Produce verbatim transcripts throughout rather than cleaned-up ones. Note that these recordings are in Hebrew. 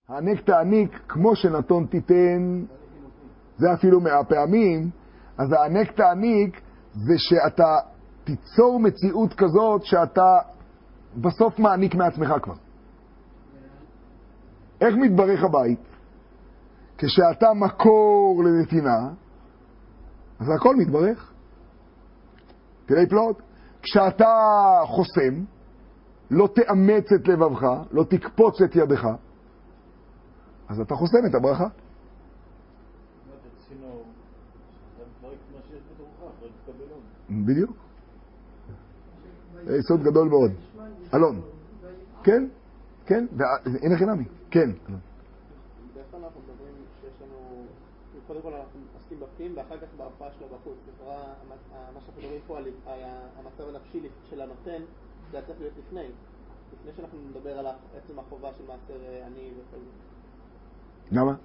הענק תעניק, כמו שנתון תיתן, זה אפילו מאה פעמים, אז הענק תעניק זה שאתה תיצור מציאות כזאת שאתה בסוף מעניק מעצמך כבר. איך מתברך הבית? כשאתה מקור לנתינה, אז הכל מתברך. תראי פלוט, כשאתה חוסם, לא תאמץ את לבבך, לא תקפוץ את ידך, אז אתה חוסם את הברכה. בדיוק. זה יסוד גדול מאוד. אלון. כן? כן? הנה חינמי. כן. בעצם אנחנו מדברים שיש לנו, קודם כל אנחנו עוסקים בפנים ואחר כך בהרפאה שלו בחוץ. לכאורה, מה שאנחנו מדברים פה על המצב הנפשי של הנותן, זה צריך להיות לפני. לפני שאנחנו נדבר על עצם החובה של מעשר אני וכל זה. למה?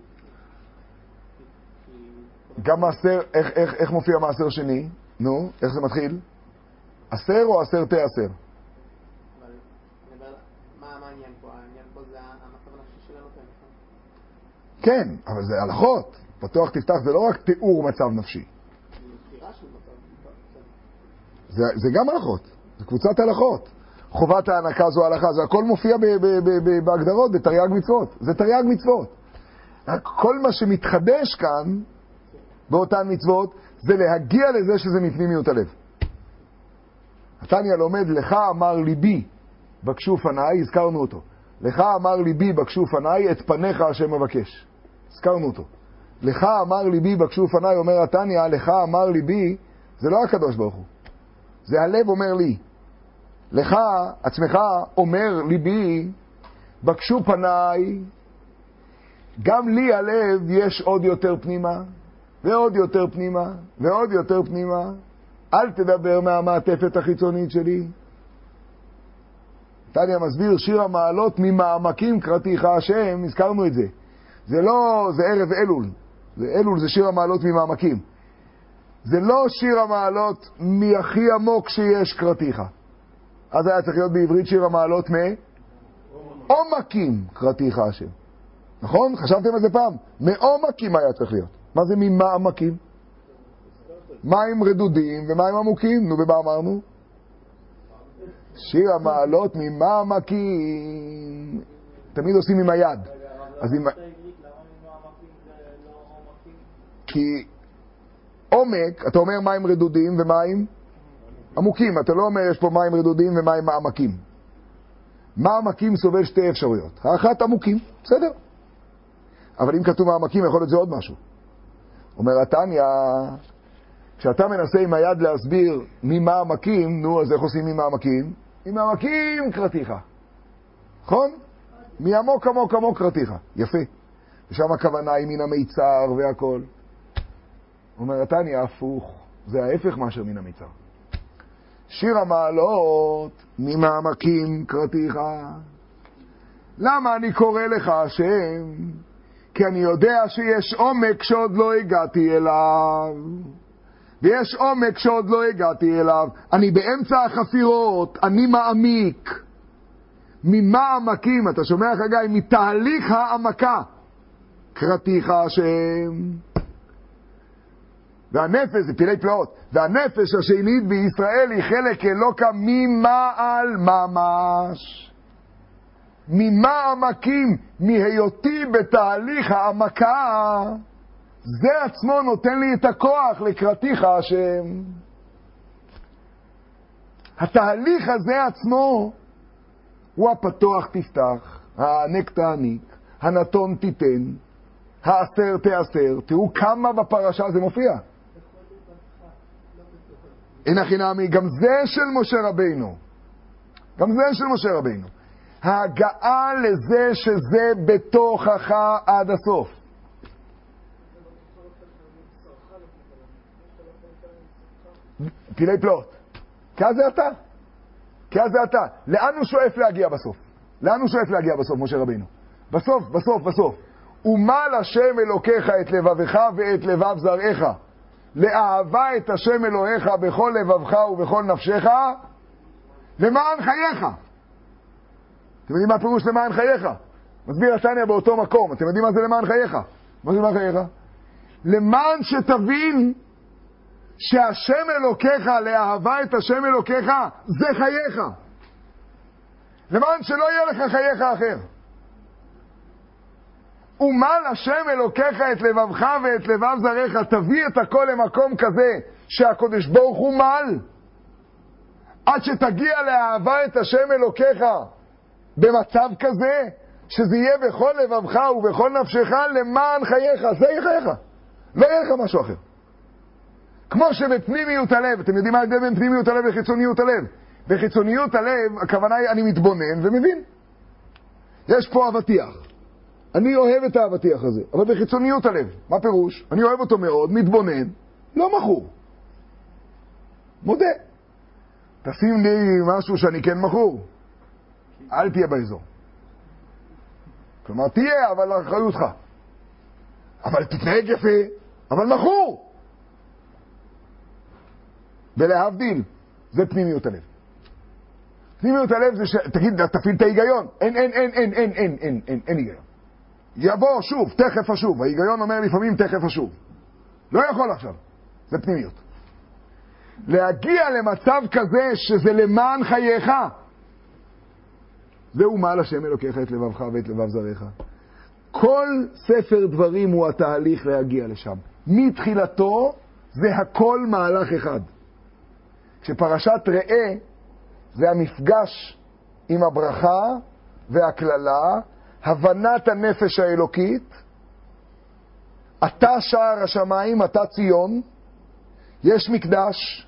גם מעשר, איך, איך, איך מופיע מעשר שני? נו, איך זה מתחיל? עשר או עשר תעשר? מה העניין פה? העניין פה זה המצב הנפשי של הנותן. כן, אבל זה הלכות. פתוח תפתח זה לא רק תיאור מצב נפשי. זה, זה גם הלכות. זה קבוצת הלכות. חובת ההנקה זו הלכה. זה הכל מופיע ב, ב, ב, ב, בהגדרות, בתרי"ג מצוות. זה תרי"ג מצוות. כל מה שמתחדש כאן, באותן מצוות, זה להגיע לזה שזה מפנימיות הלב. התניא לומד, לך אמר ליבי, בקשו פניי, הזכרנו אותו. לך אמר ליבי, בקשו פניי, את פניך השם מבקש. הזכרנו אותו. לך אמר ליבי, בקשו פניי, אומר התניא, לך אמר ליבי, זה לא הקדוש ברוך הוא. זה הלב אומר לי. לך, עצמך, אומר ליבי, בקשו פניי, גם לי הלב יש עוד יותר פנימה, ועוד יותר פנימה, ועוד יותר פנימה. אל תדבר מהמעטפת החיצונית שלי. תניא מסביר שיר המעלות ממעמקים קראתיך השם, הזכרנו את זה. זה לא, זה ערב אלול. זה אלול, זה שיר המעלות ממעמקים. זה לא שיר המעלות מהכי עמוק שיש קראתיך. אז היה צריך להיות בעברית שיר המעלות מעומקים קראתיך השם. נכון? חשבתם על זה פעם? מעומקים היה צריך להיות. מה זה ממעמקים? מים רדודים ומים עמוקים. נו, ומה אמרנו? שיר המעלות ממעמקים. תמיד עושים עם היד. אז עם... כי עומק, אתה אומר מים רדודים ומים עמוקים. אתה לא אומר יש פה מים רדודים ומים מעמקים. מעמקים סובל שתי אפשרויות. האחת עמוקים, בסדר. אבל אם כתוב מעמקים, יכול להיות זה עוד משהו. אומר התניא, כשאתה מנסה עם היד להסביר ממעמקים, נו, אז איך עושים ממעמקים? ממעמקים קראתיך. נכון? מעמוק עמוק עמוק קראתיך. יפה. ושם הכוונה היא מן המיצר והכל. אומר התניא, הפוך. זה ההפך מאשר מן המיצר. שיר המעלות ממעמקים קראתיך. למה אני קורא לך השם? כי אני יודע שיש עומק שעוד לא הגעתי אליו. ויש עומק שעוד לא הגעתי אליו. אני באמצע החפירות, אני מעמיק. ממעמקים, אתה שומע חגי? מתהליך העמקה. קראתיך השם. והנפש, זה פילי פלאות, והנפש השנית בישראל היא חלק אלוקה ממעל ממש. ממעמקים, מהיותי בתהליך העמקה, זה עצמו נותן לי את הכוח לקראתיך השם. התהליך הזה עצמו הוא הפתוח תפתח, הענק תעניק, הנתון תיתן, העשר תעשר. תראו כמה בפרשה זה מופיע. אין החינמי, גם זה של משה רבינו. גם זה של משה רבינו. ההגעה לזה שזה בתוכך עד הסוף. פילי פלאות. כי אז זה אתה. כי אז זה אתה. לאן הוא שואף להגיע בסוף? לאן הוא שואף להגיע בסוף, משה רבינו? בסוף, בסוף, בסוף. ומל השם אלוקיך את לבבך ואת לבב זרעך. לאהבה את השם אלוהיך בכל לבבך ובכל נפשך, למען חייך. אתם יודעים מה הפירוש למען חייך? מסביר התניא באותו מקום. אתם יודעים מה זה למען חייך? מה זה למען חייך? למען שתבין שהשם אלוקיך, לאהבה את השם אלוקיך, זה חייך. למען שלא יהיה לך חייך אחר. ומל השם אלוקיך את לבבך ואת לבב זרעך, תביא את הכל למקום כזה שהקדוש ברוך הוא מל, עד שתגיע לאהבה את השם אלוקיך במצב כזה שזה יהיה בכל לבבך ובכל נפשך למען חייך. זה יהיה חייך, לא יהיה לך משהו אחר. כמו שבפנימיות הלב, אתם יודעים מה ההבדל בין פנימיות הלב וחיצוניות הלב? בחיצוניות הלב הכוונה היא אני מתבונן ומבין, יש פה אבטיח, אני אוהב את האבטיח הזה, אבל בחיצוניות הלב, מה פירוש? אני אוהב אותו מאוד, מתבונן, לא מכור, מודה. תשים לי משהו שאני כן מכור, אל תהיה באזור. כלומר תהיה, אבל לאחריותך, אבל תתנהג יפה, אבל מכור. ולהבדיל, זה פנימיות הלב. פנימיות הלב זה ש... תגיד, תפעיל את ההיגיון. אין, אין, אין, אין, אין, אין, אין, אין, אין היגיון. יבוא שוב, תכף אשוב. ההיגיון אומר לפעמים תכף אשוב. לא יכול עכשיו. זה פנימיות. להגיע למצב כזה שזה למען חייך, זהו מעל השם אלוקיך את לבבך ואת לבב זרעך. כל ספר דברים הוא התהליך להגיע לשם. מתחילתו זה הכל מהלך אחד. כשפרשת ראה זה המפגש עם הברכה והכללה, הבנת הנפש האלוקית, אתה שער השמיים, אתה ציון, יש מקדש,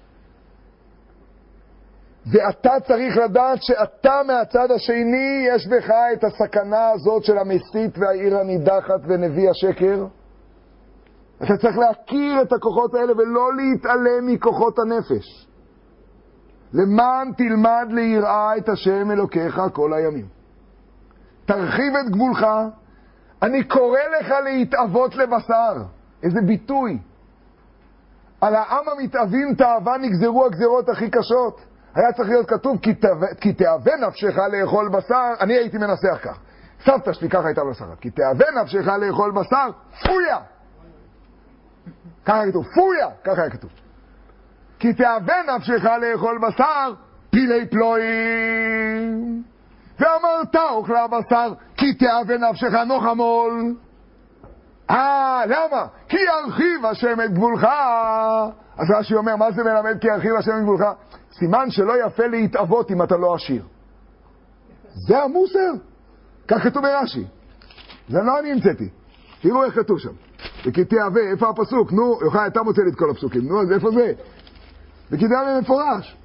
ואתה צריך לדעת שאתה מהצד השני יש בך את הסכנה הזאת של המסית והעיר הנידחת ונביא השקר. אתה צריך להכיר את הכוחות האלה ולא להתעלם מכוחות הנפש. למען תלמד ליראה את השם אלוקיך כל הימים. תרחיב את גבולך. אני קורא לך להתאבות לבשר. איזה ביטוי. על העם המתאבים תאווה נגזרו הגזרות הכי קשות. היה צריך להיות כתוב כי תאווה נפשך לאכול בשר. אני הייתי מנסח כך. סבתא שלי ככה הייתה בסרת. כי תאווה נפשך לאכול בשר, פויה. ככה היה כתוב, פויה. ככה היה כתוב. כי תאווה נפשך לאכול בשר, פילי פלואים. ואמרת אוכלה בשר, כי תאווה נפשך נוחמול. אה, למה? כי ירחיב השם את גבולך. אז רש"י אומר, מה זה מלמד כי ירחיב השם את גבולך? סימן שלא יפה להתאבות אם אתה לא עשיר. זה המוסר. כך כתוב ברש"י. זה לא אני המצאתי. תראו איך כתוב שם. וכי תאווה, איפה הפסוק? נו, יוחאי, אתה מוצא לי את כל הפסוקים. נו, אז איפה זה? וכי תאווה מפורש.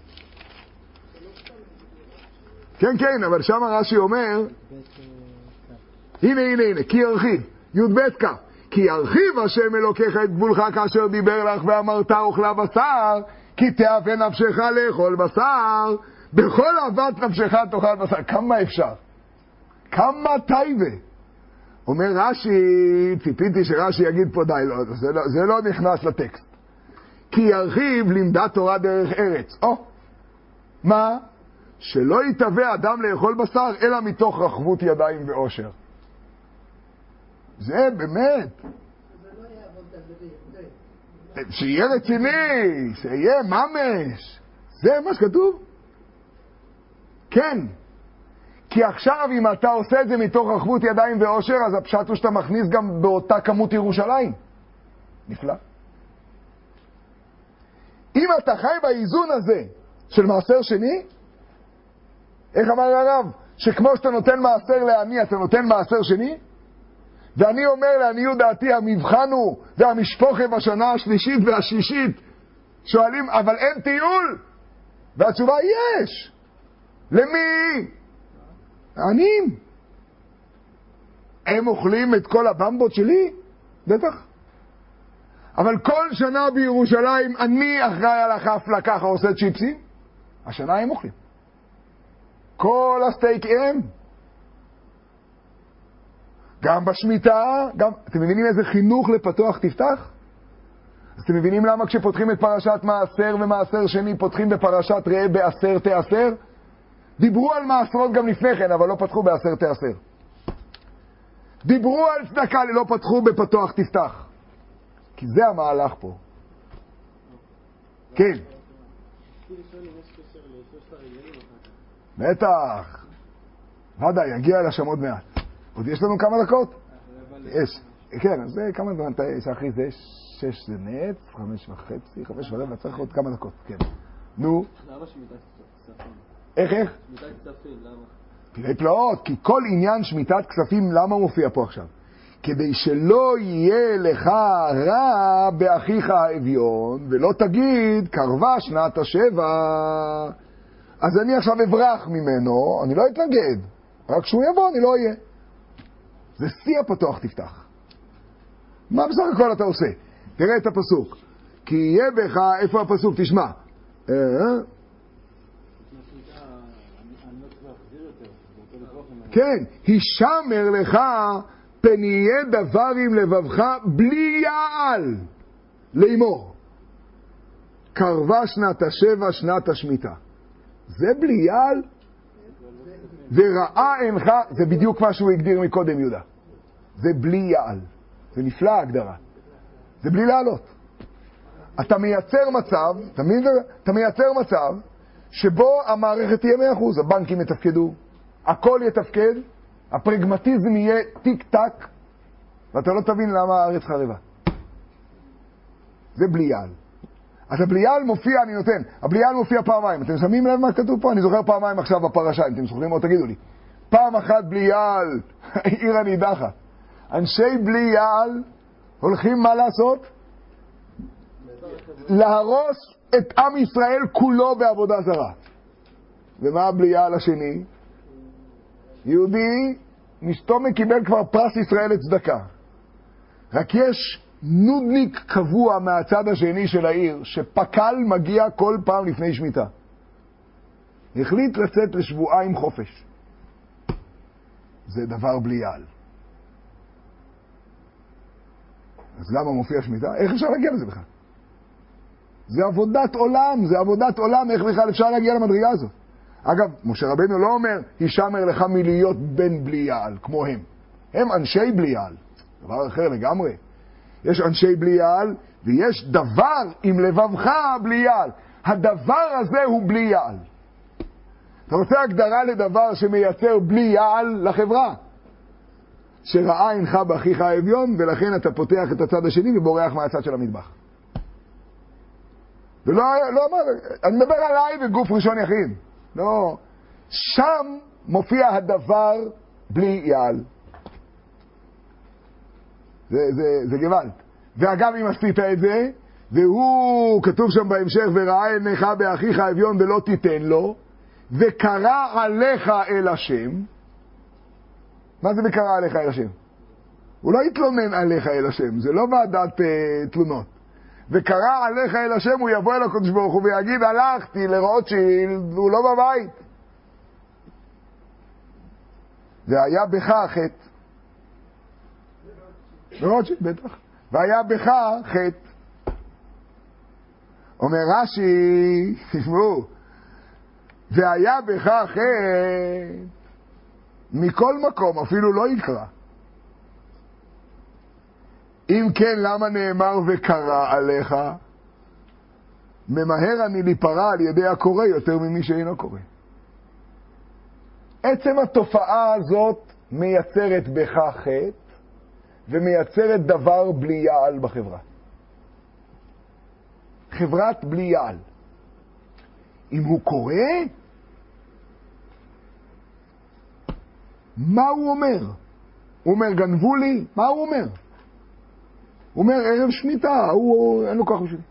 כן, כן, אבל שם רש"י אומר, הנה, הנה, הנה, כי ירחיב. י"ב כך. כי ירחיב השם אלוקיך את גבולך כאשר דיבר לך ואמרת אוכלה בשר, כי תאווה נפשך לאכול בשר, בכל אהבת נפשך תאכל בשר. כמה אפשר? כמה טייבה? אומר רש"י, ציפיתי שרש"י יגיד פה די, לא, זה, לא, זה לא נכנס לטקסט. כי ירחיב לימדה תורה דרך ארץ. או, מה? שלא יתאווה אדם לאכול בשר, אלא מתוך רחבות ידיים ואושר. זה באמת. שיהיה רציני, שיהיה ממש. זה מה שכתוב? כן. כי עכשיו אם אתה עושה את זה מתוך רחבות ידיים ואושר, אז הפשט הוא שאתה מכניס גם באותה כמות ירושלים. נפלא. אם אתה חי באיזון הזה של מעשר שני, איך אמר הרב? שכמו שאתה נותן מעשר לעני, אתה נותן מעשר שני? ואני אומר לעניות דעתי, המבחן הוא והמשפוחה בשנה השלישית והשישית. שואלים, אבל אין טיול? והתשובה, יש. למי? העניים. הם אוכלים את כל הבמבות שלי? בטח. אבל כל שנה בירושלים אני אחראי על החפלה ככה עושה צ'יפסים. השנה הם אוכלים. כל הסטייק הם. גם בשמיטה, גם, אתם מבינים איזה חינוך לפתוח תפתח? אז אתם מבינים למה כשפותחים את פרשת מעשר ומעשר שני, פותחים בפרשת ראה בעשר תעשר? דיברו על מעשרות גם לפני כן, אבל לא פתחו בעשר תעשר. דיברו על צדקה, לא פתחו בפתוח תפתח. כי זה המהלך פה. כן. בטח. ודאי, יגיע לשם עוד מעט. עוד יש לנו כמה דקות? יש. כן, אז זה כמה דקות. שאחרי זה שש זה נץ, חמש וחצי, חמש ורבע, צריך עוד כמה דקות. כן. נו. למה שמיטת כספים? איך, איך? שמיטת כספים, למה? פלאי פלאות, כי כל עניין שמיטת כספים, למה מופיע פה עכשיו? כדי שלא יהיה לך רע באחיך האביון, ולא תגיד, קרבה שנת השבע. אז אני עכשיו אברח ממנו, אני לא אתנגד. רק כשהוא יבוא, אני לא אהיה. זה שיא הפתוח תפתח. מה בסך הכל אתה עושה? תראה את הפסוק. כי יהיה בך, איפה הפסוק? תשמע. אה? כן, הישמר לך פן יהיה דבר עם לבבך בלי יעל לאמור. קרבה שנת השבע, שנת השמיטה. זה בלי יעל? וראה אינך, זה בדיוק מה שהוא הגדיר מקודם יהודה. זה בלי יעל. זה נפלא ההגדרה. זה בלי לעלות. אתה מייצר מצב, אתה, מי... אתה מייצר מצב שבו המערכת תהיה מאה אחוז, הבנקים יתפקדו, הכל יתפקד, הפרגמטיזם יהיה טיק טק, ואתה לא תבין למה הארץ חרבה. זה בלי יעל. אז הבליעל מופיע, אני נותן, הבליעל מופיע פעמיים. אתם שמים לב מה כתוב פה? אני זוכר פעמיים עכשיו בפרשה, אם אתם זוכרים או תגידו לי. פעם אחת בליעל, עיר הנידחת. אנשי בליעל הולכים מה לעשות? להרוס את עם ישראל כולו בעבודה זרה. ומה הבליעל השני? יהודי, משתומק קיבל כבר פרס ישראל לצדקה. רק יש נודניק קבוע מהצד השני של העיר, שפקל מגיע כל פעם לפני שמיטה. החליט לצאת לשבועיים חופש. זה דבר בליעל. אז למה מופיע שמיטה? איך אפשר להגיע לזה בכלל? זה עבודת עולם, זה עבודת עולם, איך בכלל אפשר להגיע למדרגה הזאת? אגב, משה רבנו לא אומר, הישמר לך מלהיות בן בליעל, כמו הם. הם אנשי בליעל. דבר אחר לגמרי. יש אנשי בליעל, ויש דבר עם לבבך בליעל. הדבר הזה הוא בליעל. אתה רוצה הגדרה לדבר שמייצר בליעל לחברה? שראה אינך באחיך האביון, ולכן אתה פותח את הצד השני ובורח מהצד של המטבח. ולא, לא אמר, אני מדבר עליי בגוף ראשון יחיד. לא, שם מופיע הדבר בלי יעל. זה, זה, זה גוואלד. ואגב, אם עשית את זה, והוא כתוב שם בהמשך, וראה עיניך באחיך האביון ולא תיתן לו, וקרא עליך אל השם. מה זה וקרא עליך אל השם? הוא לא יתלונן עליך אל השם, זה לא ועדת uh, תלונות. וקרא עליך אל השם, הוא יבוא אל הקדוש ברוך הוא ויגיד, הלכתי לרוטשילד, הוא לא בבית. והיה בך חטא. לרוטשילד, בטח. והיה בך חטא. אומר רש"י, תשמעו, והיה בך חטא, מכל מקום, אפילו לא יקרא. אם כן, למה נאמר וקרא עליך? ממהר אני להיפרע על ידי הקורא יותר ממי שאינו קורא. עצם התופעה הזאת מייצרת בך חטא, ומייצרת דבר בלי יעל בחברה. חברת בלי יעל. אם הוא קורא, מה הוא אומר? הוא אומר, גנבו לי? מה הוא אומר? הוא אומר, ערב שמיטה, הוא, אין לו כוח בשבילי.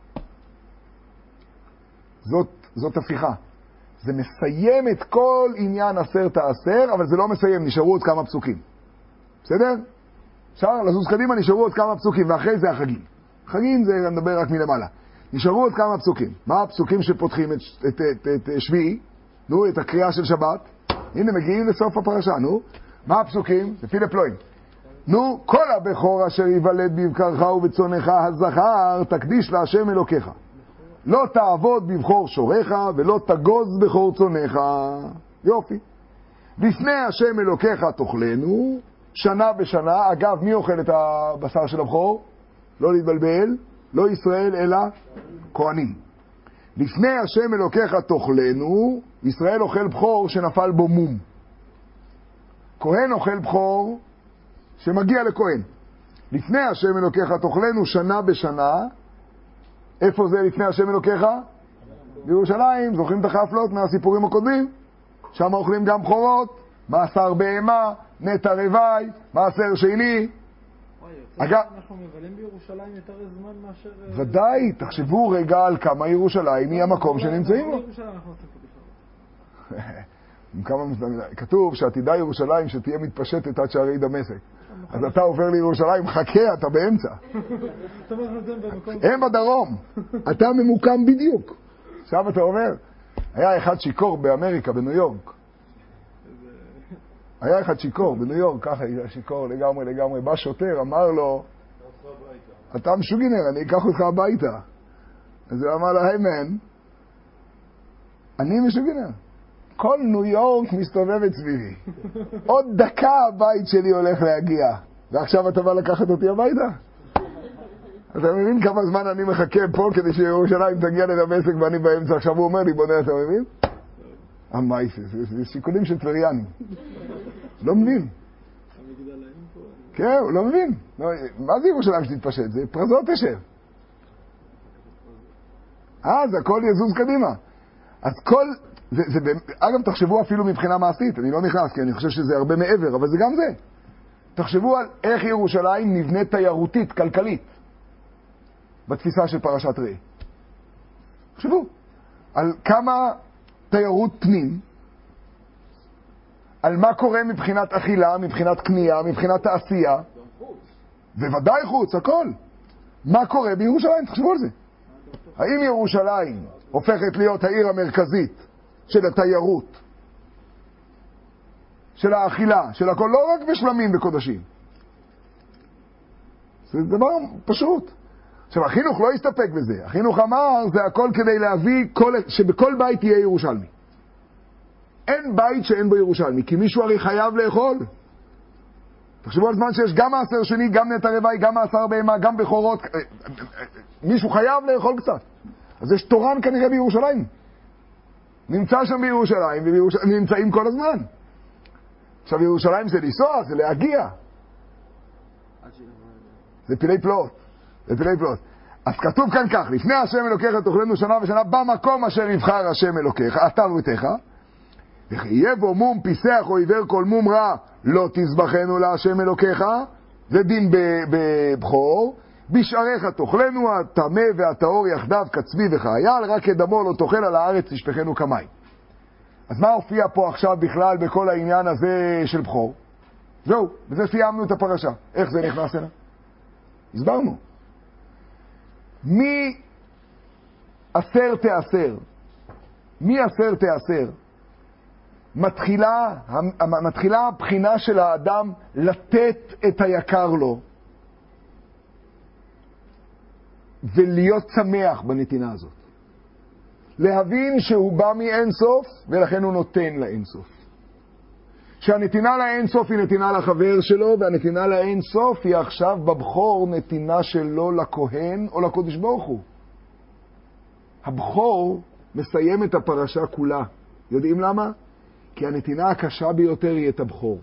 זאת, זאת הפיכה. זה מסיים את כל עניין עשר תעשר, אבל זה לא מסיים, נשארו עוד כמה פסוקים. בסדר? אפשר לזוז קדימה, נשארו עוד כמה פסוקים, ואחרי זה החגים. חגים זה נדבר רק מלמעלה. נשארו עוד כמה פסוקים. מה הפסוקים שפותחים את, את, את, את, את שביעי? נו, את הקריאה של שבת. הנה, מגיעים לסוף הפרשה, נו. מה הפסוקים? לפי לפלואים. נו, כל הבכור אשר יוולד בבקרך ובצונך הזכר, תקדיש להשם אלוקיך. לא תעבוד בבכור שורך, ולא תגוז בכור צונך. יופי. לפני השם אלוקיך תאכלנו, שנה בשנה. אגב, מי אוכל את הבשר של הבכור? לא להתבלבל, לא ישראל אלא כהנים. לפני השם אלוקיך תאכלנו, ישראל אוכל בכור שנפל בו מום. כהן אוכל בכור שמגיע לכהן. לפני השם אלוקיך תאכלנו שנה בשנה. איפה זה לפני השם אלוקיך? בירושלים. זוכרים את החפלות מהסיפורים הקודמים? שם אוכלים גם בכורות, מעשר בהמה, נטע רווי, מעשר שני. אגב, אנחנו מבלים בירושלים יותר זמן מאשר... ודאי, תחשבו רגע על כמה ירושלים היא המקום שנמצאים בו. כתוב שעתידה ירושלים שתהיה מתפשטת עד שערי דמשק. אז אתה עובר לירושלים, חכה, אתה באמצע. הם בדרום, אתה ממוקם בדיוק. עכשיו אתה אומר, היה אחד שיקור באמריקה, בניו יורק. היה אחד שיקור בניו יורק, ככה שיקור לגמרי לגמרי. בא שוטר, אמר לו, אתה משוגינר, אני אקח אותך הביתה. אז הוא אמר לו, היי מן, אני משוגינר. כל ניו יורק מסתובבת סביבי. עוד דקה הבית שלי הולך להגיע. ועכשיו אתה בא לקחת אותי הביתה? אתה מבין כמה זמן אני מחכה פה כדי שירושלים תגיע לדמשק ואני באמצע? עכשיו הוא אומר לי, בונה, אתה מבין? המייסס, זה שיקולים של טבריאנים. לא מבין. כן, הוא לא מבין. מה זה ירושלים שתתפשט? זה פרזות תשב. אה, זה הכל יזוז קדימה. אז כל... זה, זה, אגב, תחשבו אפילו מבחינה מעשית, אני לא נכנס, כי אני חושב שזה הרבה מעבר, אבל זה גם זה. תחשבו על איך ירושלים נבנית תיירותית, כלכלית, בתפיסה של פרשת ראה. תחשבו, על כמה תיירות פנים, על מה קורה מבחינת אכילה, מבחינת קנייה, מבחינת תעשייה, בוודאי חוץ, הכל. מה קורה בירושלים? תחשבו על זה. האם ירושלים הופכת להיות העיר המרכזית של התיירות, של האכילה, של הכל, לא רק בשלמים וקודשים. זה דבר פשוט. עכשיו, החינוך לא הסתפק בזה. החינוך אמר, זה הכל כדי להביא כל, שבכל בית יהיה ירושלמי. אין בית שאין בו ירושלמי, כי מישהו הרי חייב לאכול. תחשבו על זמן שיש גם מעשר שני, גם נטע רווי, גם מעשר בהמה, גם בכורות. מישהו חייב לאכול קצת. אז יש תורן כנראה בירושלים. נמצא שם בירושלים, ונמצאים כל הזמן. עכשיו, ירושלים זה לנסוע, זה להגיע. זה פילי פלוט. זה פילי פלוט. אז כתוב כאן כך, לפני השם אלוקיך תאכלנו שנה ושנה, במקום אשר יבחר השם אלוקיך, אתה וביתך, ויהיה בו מום פיסח או עיוור כל מום רע, לא תזבחנו להשם אלוקיך, זה דין בבחור, בשעריך תאכלנו, הטמא והטהור יחדיו כצבי וכאייל, רק כדמו לא תאכל על הארץ תשפכנו כמים. אז מה הופיע פה עכשיו בכלל בכל העניין הזה של בחור? זהו, בזה סיימנו את הפרשה. איך זה נכנס אליו? הסברנו. מי אסר תאסר? מי אסר תאסר? מתחילה, מתחילה הבחינה של האדם לתת את היקר לו ולהיות שמח בנתינה הזאת. להבין שהוא בא מאין סוף ולכן הוא נותן לאין סוף. שהנתינה לאין סוף היא נתינה לחבר שלו, והנתינה לאין סוף היא עכשיו בבחור נתינה שלו לכהן או לקודש ברוך הוא. הבחור מסיים את הפרשה כולה. יודעים למה? כי הנתינה הקשה ביותר היא את הבחור.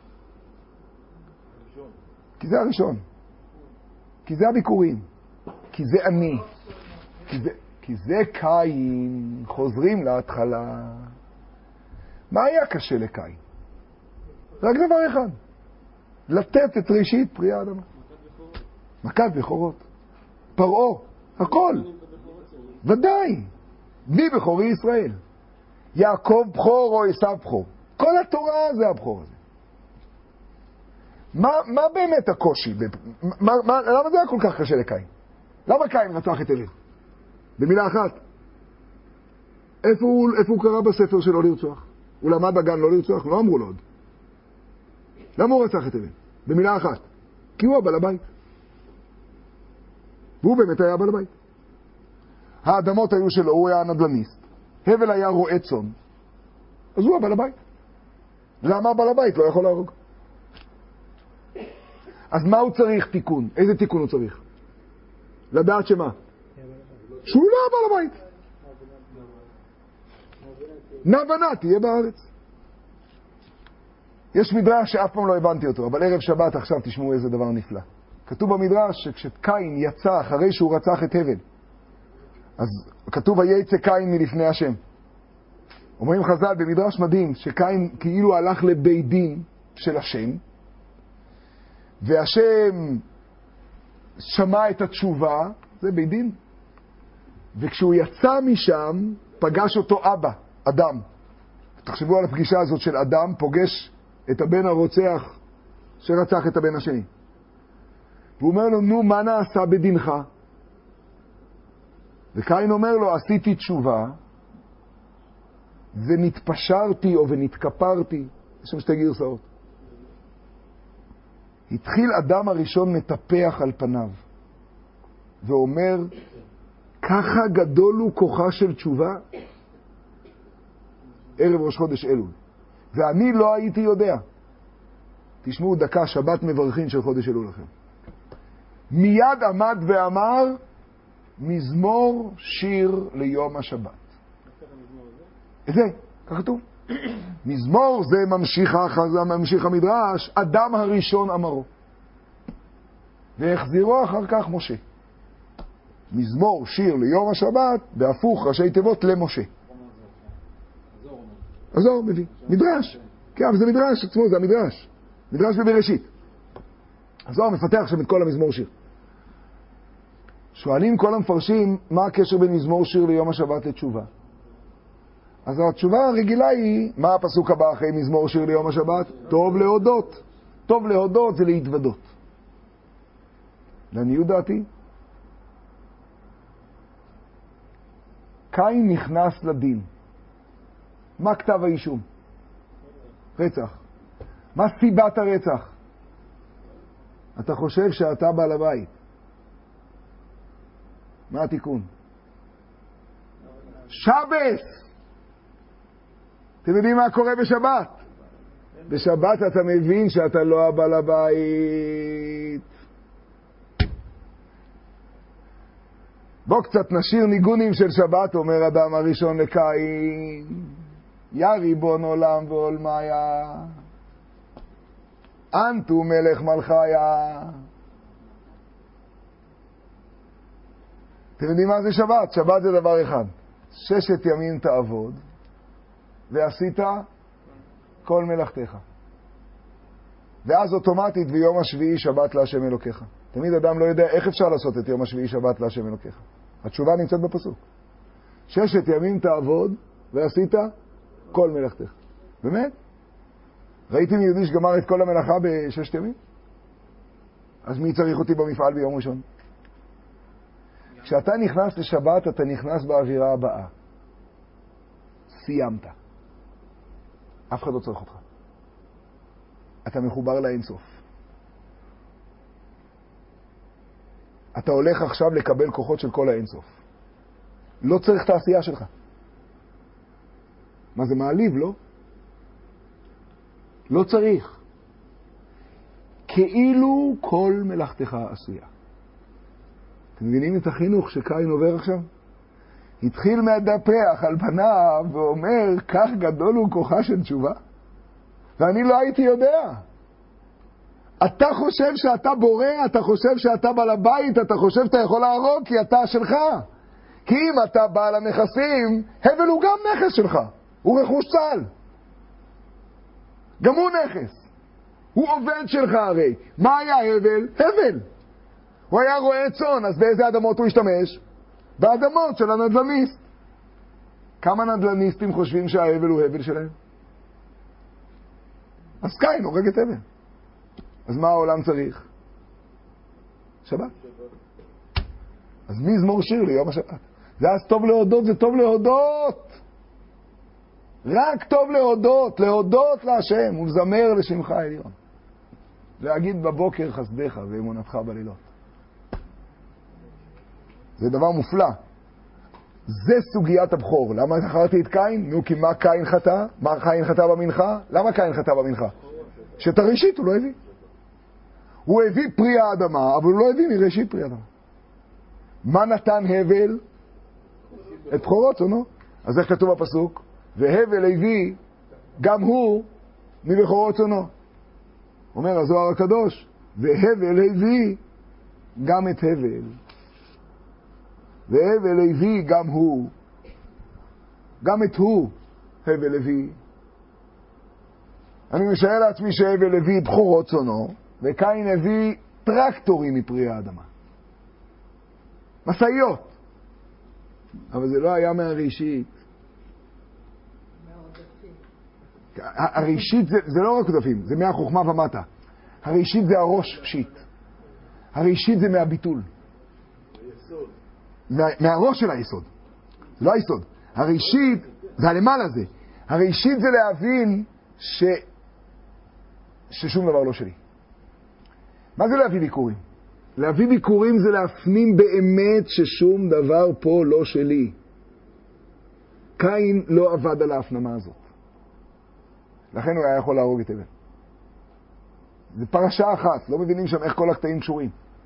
כי זה הראשון. כי זה הביקורים. כי זה אני. כי זה, כי זה קין. חוזרים להתחלה. מה היה קשה לקין? רק דבר אחד. לתת את ראשית פרי האדמה. מכת בכורות. פרעה. הכל. ודאי. בני בכורי ישראל. יעקב בכור או עשיו בכור. כל התורה זה הבכור הזה. מה, מה באמת הקושי? מה, מה, למה זה היה כל כך קשה לקין? למה קין רצח את הבל? במילה אחת. איפה הוא, איפה הוא קרא בספר שלו לרצוח? הוא למד בגן לא לרצוח? לא אמרו לו עוד. למה הוא רצח את הבל? במילה אחת. כי הוא הבעל הבית. והוא באמת היה הבעל הבית. האדמות היו שלו, הוא היה הנדלניסט. הבל היה רועה צאן. אז הוא הבעל הבית. למה הבעל הבית לא יכול להרוג? אז מה הוא צריך תיקון? איזה תיקון הוא צריך? לדעת שמה? שהוא לא בעל הבית. נע ונע תהיה בארץ. יש מדרש שאף פעם לא הבנתי אותו, אבל ערב שבת עכשיו תשמעו איזה דבר נפלא. כתוב במדרש שכשקין יצא אחרי שהוא רצח את הבל, אז כתוב ויצא קין מלפני השם. אומרים חז"ל במדרש מדהים שקין כאילו הלך לבית דין של השם, והשם שמע את התשובה, זה בית דין, וכשהוא יצא משם פגש אותו אבא, אדם. תחשבו על הפגישה הזאת של אדם פוגש את הבן הרוצח שרצח את הבן השני. והוא אומר לו, נו, מה נעשה בדינך? וקין אומר לו, עשיתי תשובה, ונתפשרתי או ונתכפרתי. יש שם שתי גרסאות. התחיל אדם הראשון מטפח על פניו, ואומר, ככה גדול הוא כוחה של תשובה? ערב ראש חודש אלול. ואני לא הייתי יודע. תשמעו דקה, שבת מברכין של חודש אלול לכם. מיד עמד ואמר, מזמור שיר ליום השבת. זה, כך כתוב. מזמור זה ממשיך, ממשיך המדרש, אדם הראשון אמרו. והחזירו אחר כך משה. מזמור שיר ליום השבת, בהפוך ראשי תיבות למשה. הזוהר מביא, מדרש. כן, אבל זה מדרש עצמו, זה המדרש. מדרש בבראשית. הזוהר מפתח שם את כל המזמור שיר. שואלים כל המפרשים, מה הקשר בין מזמור שיר ליום השבת לתשובה? אז התשובה הרגילה היא, מה הפסוק הבא אחרי מזמור שיר ליום השבת? טוב להודות. טוב להודות זה להתוודות. לעניות דעתי, קין נכנס לדין. מה כתב האישום? רצח. מה סיבת הרצח? אתה חושב שאתה בעל הבית. מה התיקון? שבס! אתם יודעים מה קורה בשבת? בשבת אתה מבין שאתה לא הבעל הבית. בוא קצת נשיר ניגונים של שבת, אומר אדם הראשון לקין. יא ריבון עולם ועולמיה, אנטו מלך מלכיה. אתם יודעים מה זה שבת? שבת זה דבר אחד. ששת ימים תעבוד, ועשית כל מלאכתך. ואז אוטומטית ביום השביעי שבת להשם אלוקיך. תמיד אדם לא יודע איך אפשר לעשות את יום השביעי שבת להשם אלוקיך. התשובה נמצאת בפסוק. ששת ימים תעבוד, ועשית כל מלאכתך. באמת? ראיתם יהודי שגמר את כל המלאכה בששת ימים? אז מי צריך אותי במפעל ביום ראשון? כשאתה נכנס לשבת, אתה נכנס באווירה הבאה. סיימת. אף אחד לא צריך אותך. אתה מחובר לאינסוף. אתה הולך עכשיו לקבל כוחות של כל האינסוף. לא צריך את העשייה שלך. מה זה מעליב, לא? לא צריך. כאילו כל מלאכתך עשויה. אתם מבינים את החינוך שקין עובר עכשיו? התחיל מהדפח על פניו ואומר, כך גדול הוא כוחה של תשובה. ואני לא הייתי יודע. אתה חושב שאתה בורא, אתה חושב שאתה בעל הבית, אתה חושב שאתה יכול להרוג כי אתה שלך. כי אם אתה בעל הנכסים, הבל הוא גם נכס שלך. הוא רכוש צה"ל. גם הוא נכס. הוא עובד שלך הרי. מה היה הבל? הבל. הוא היה רואה צאן, אז באיזה אדמות הוא השתמש? באדמות של הנדלניסט. כמה נדלניסטים חושבים שההבל הוא הבל שלהם? אז קין הורג את הבל. אז מה העולם צריך? שבת. אז מי יזמור שיר ליום השבת? זה אז טוב להודות, זה טוב להודות. רק טוב להודות, להודות להשם ולזמר לשמך העליון. להגיד בבוקר חסדך ואמונתך בלילות. זה דבר מופלא. זה סוגיית הבכור. למה זכרתי את קין? נו, כי מה קין חטא? מה קין חטא במנחה? למה קין חטא במנחה? שאת הראשית הוא לא הביא. הוא הביא פרי האדמה, אבל הוא לא הביא מראשית פרי האדמה. מה נתן הבל? את בכורות צאנו. אז איך כתוב בפסוק? והבל הביא גם הוא מבכורות צאנו. אומר הזוהר הקדוש, והבל הביא גם את הבל. והבל הביא גם הוא. גם את הוא הבל הביא. אני משער לעצמי שהבל הביא בכורות צאנו, וקין הביא טרקטורים מפרי האדמה. משאיות. אבל זה לא היה מהראשית. הראשית זה, זה לא רק עודפים, זה מהחוכמה ומטה. הראשית זה הראש פשיט. הראשית זה מהביטול. מה, מהראש של היסוד. לא היסוד. הראשית זה הלמעלה זה. הראשית זה להבין ש... ששום דבר לא שלי. מה זה להביא ביקורים? להביא ביקורים זה להפנים באמת ששום דבר פה לא שלי. קין לא עבד על ההפנמה הזאת. לכן הוא היה יכול להרוג את הבל. זה פרשה אחת, לא מבינים שם איך כל הקטעים קשורים.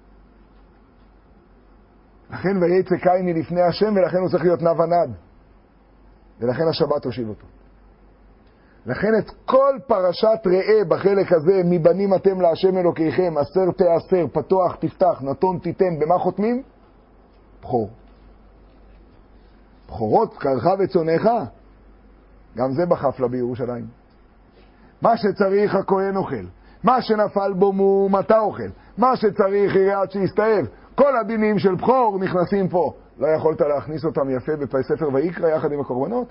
לכן ויצא קין מלפני השם, ולכן הוא צריך להיות נב הנד. ולכן השבת הושיב אותו. לכן את כל פרשת ראה בחלק הזה, מבנים אתם להשם אלוקיכם, עשר תעשר, פתוח תפתח, נתון תיתן, במה חותמים? בכור. בכורות קרך וצונך, גם זה בחפלה בירושלים. מה שצריך הכהן אוכל, מה שנפל בו מום אתה אוכל, מה שצריך יראה עד שיסתאב. כל הדינים של בכור נכנסים פה. לא יכולת להכניס אותם יפה בספר ויקרא יחד עם הקורבנות?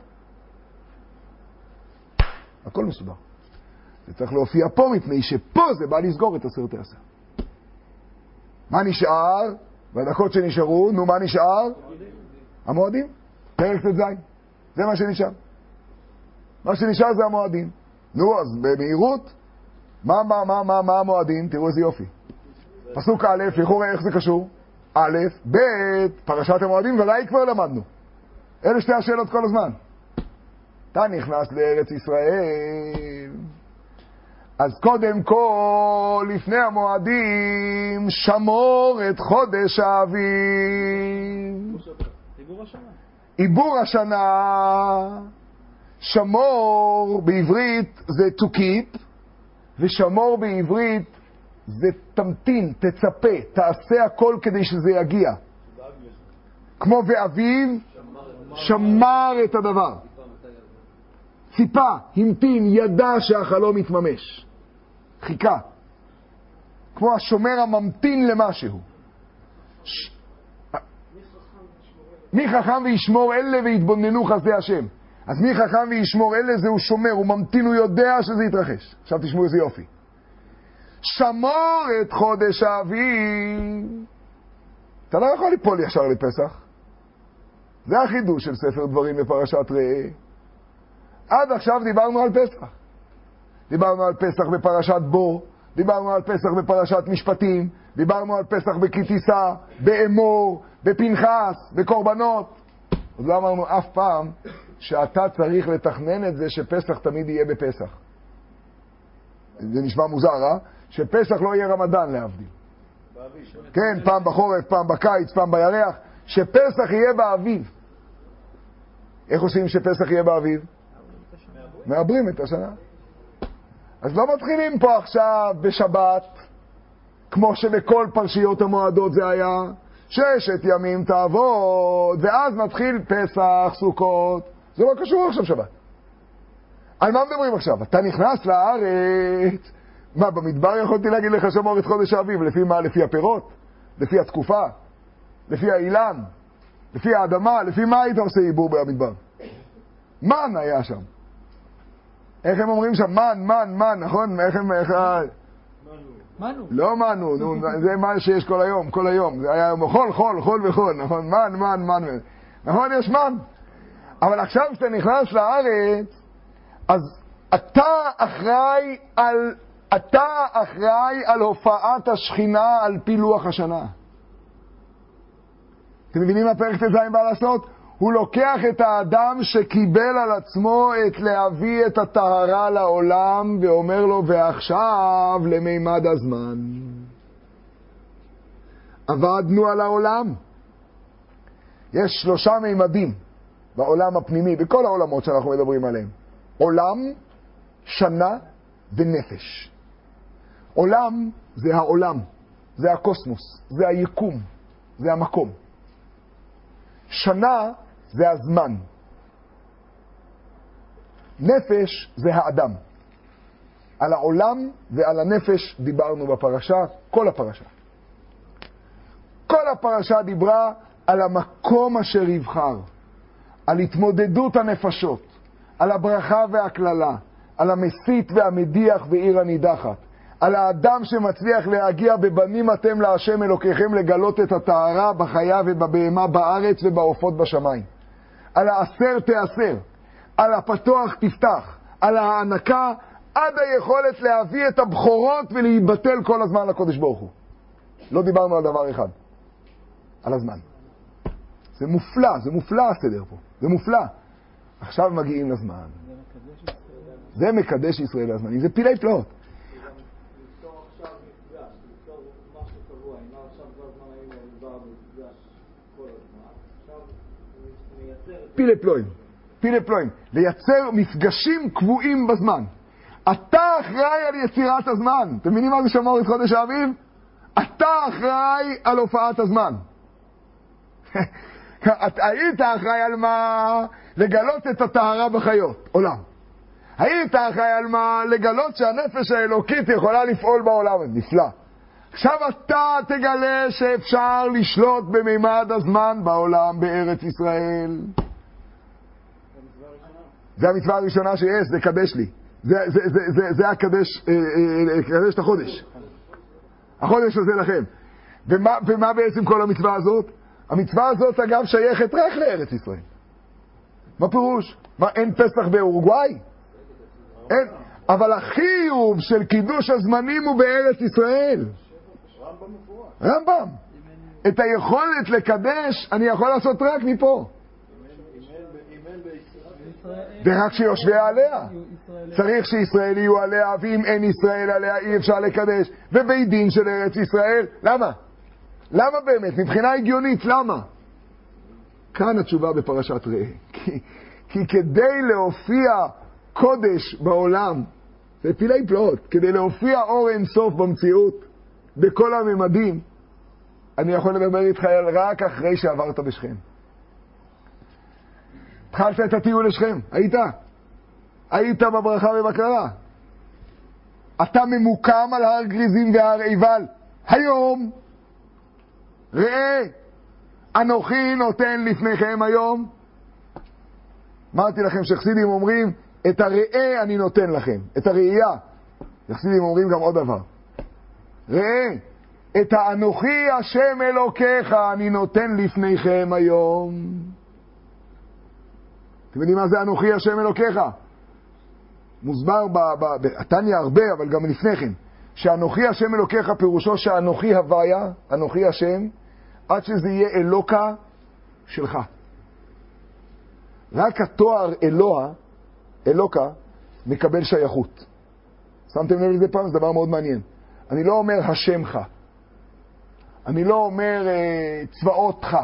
הכל מסודר. זה צריך להופיע פה, מפני שפה זה בא לסגור את עשר תעשר. מה נשאר? בדקות שנשארו, נו מה נשאר? המועדים. פרק ט"ז. זה מה שנשאר. מה שנשאר זה המועדים. נו, אז במהירות, מה, מה, מה, מה, מה המועדים? תראו איזה יופי. פסוק א', לכאורה איך זה קשור? א', ב', פרשת המועדים, ואולי כבר למדנו. אלה שתי השאלות כל הזמן. אתה נכנס לארץ ישראל. אז קודם כל, לפני המועדים, שמור את חודש האביב. עיבור השנה. עיבור השנה. שמור בעברית זה to keep, ושמור בעברית זה תמתין, תצפה, תעשה הכל כדי שזה יגיע. כמו באביב, שמר את הדבר. ציפה, המתין, ידע שהחלום יתממש. חיכה. כמו השומר הממתין למשהו. ש... מי חכם וישמור אלה והתבוננו חסדי השם. אז מי חכם וישמור אלה זה הוא שומר, הוא ממתין, הוא יודע שזה יתרחש. עכשיו תשמעו איזה יופי. שמור את חודש האביב. אתה לא יכול ליפול ישר לפסח. זה החידוש של ספר דברים בפרשת ראה. עד עכשיו דיברנו על פסח. דיברנו על פסח בפרשת בו, דיברנו על פסח בפרשת משפטים, דיברנו על פסח בכתיסה, באמור, בפנחס, בקורבנות. עוד לא אמרנו אף פעם שאתה צריך לתכנן את זה שפסח תמיד יהיה בפסח. זה נשמע מוזר, אה? שפסח לא יהיה רמדאן להבדיל. כן, פעם בחורף, פעם בקיץ, פעם בירח. שפסח יהיה באביב. איך עושים שפסח יהיה באביב? מעברים את השנה. אז לא מתחילים פה עכשיו בשבת, כמו שבכל פרשיות המועדות זה היה, ששת ימים תעבוד, ואז נתחיל פסח, סוכות. זה לא קשור עכשיו שבת. על מה מדברים עכשיו? אתה נכנס לארץ. מה, במדבר יכולתי להגיד לך שמור את חודש האביב, לפי מה? לפי הפירות? לפי התקופה? לפי האילן? לפי האדמה? לפי מה היית עושה עיבור במדבר? מן היה שם. איך הם אומרים שם? מן, מן, מן, נכון? איך הם... איך... מנו. לא מנו, נו, זה מה שיש כל היום, כל היום. זה היה חול, חול, חול וחול, נכון? מן, מן, מן. נכון? יש מן. אבל עכשיו כשאתה נכנס לארץ, אז אתה אחראי על... אתה אחראי על הופעת השכינה על פי לוח השנה. אתם מבינים מה פרק ט"ז בא לעשות? הוא לוקח את האדם שקיבל על עצמו את להביא את הטהרה לעולם, ואומר לו, ועכשיו למימד הזמן. עבדנו על העולם. יש שלושה מימדים בעולם הפנימי, בכל העולמות שאנחנו מדברים עליהם. עולם, שנה ונפש. עולם זה העולם, זה הקוסמוס, זה היקום, זה המקום. שנה זה הזמן. נפש זה האדם. על העולם ועל הנפש דיברנו בפרשה, כל הפרשה. כל הפרשה דיברה על המקום אשר יבחר, על התמודדות הנפשות, על הברכה והכללה, על המסית והמדיח ועיר הנידחת, על האדם שמצליח להגיע בבנים אתם להשם אלוקיכם לגלות את הטהרה בחיה ובבהמה בארץ ובעופות בשמיים, על האסר תאסר, על הפתוח תפתח, על הענקה עד היכולת להביא את הבכורות ולהיבטל כל הזמן לקודש ברוך הוא. לא דיברנו על דבר אחד, על הזמן. זה מופלא, זה מופלא הסדר פה, זה מופלא. עכשיו מגיעים לזמן. זה מקדש ישראל הזמנים, זה פילי פלאות. ליצור עכשיו מפגש, ליצור משהו קבוע, אם עכשיו זה הזמן האם מדובר במפגש כל הזמן, עכשיו מייצר... פילי פלואים, פילי פלואים. לייצר מפגשים קבועים בזמן. אתה אחראי על יצירת הזמן. אתם מבינים מה זה שמור את חודש האביב? אתה אחראי על הופעת הזמן. היית אחראי על מה? לגלות את הטהרה בחיות, עולם. היית אחראי על מה? לגלות שהנפש האלוקית יכולה לפעול בעולם. נפלא. עכשיו אתה תגלה שאפשר לשלוט במימד הזמן בעולם, בארץ ישראל. זה המצווה הראשונה שיש, זה קדש לי. זה, זה, זה, זה, זה הקדש, קדש את החודש. החודש הזה לכם. ומה, ומה בעצם כל המצווה הזאת? המצווה הזאת אגב שייכת רק לארץ ישראל. מה פירוש? מה, אין פסח באורוגוואי? אין. אבל החיוב של קידוש הזמנים הוא בארץ ישראל. רמב"ם. את היכולת לקדש אני יכול לעשות רק מפה. ורק שיושבי עליה. צריך שישראל יהיו עליה, ואם אין ישראל עליה אי אפשר לקדש. ובית דין של ארץ ישראל. למה? למה באמת? מבחינה הגיונית, למה? כאן התשובה בפרשת ראה. כי, כי כדי להופיע קודש בעולם, זה פילי פלאות, כדי להופיע אור אין סוף במציאות, בכל הממדים, אני יכול לדבר איתך רק אחרי שעברת בשכם. התחלת את הטיול לשכם, היית? היית בברכה ובקררה. אתה ממוקם על הר גריזים והר עיבל. היום, ראה, אנוכי נותן לפניכם היום. אמרתי לכם שחסידים אומרים, את הראה אני נותן לכם, את הראייה. חסידים אומרים גם עוד דבר. ראה, את האנוכי השם אלוקיך אני נותן לפניכם היום. אתם יודעים מה זה אנוכי השם אלוקיך? מוסבר בתניא הרבה, אבל גם לפני כן. שאנוכי השם אלוקיך פירושו שאנוכי הוויה, אנוכי השם, עד שזה יהיה אלוקה שלך. רק התואר אלוה, אלוקה, מקבל שייכות. שמתם לב לזה פעם? זה דבר מאוד מעניין. אני לא אומר השמך. אני לא אומר אה, צבאותך.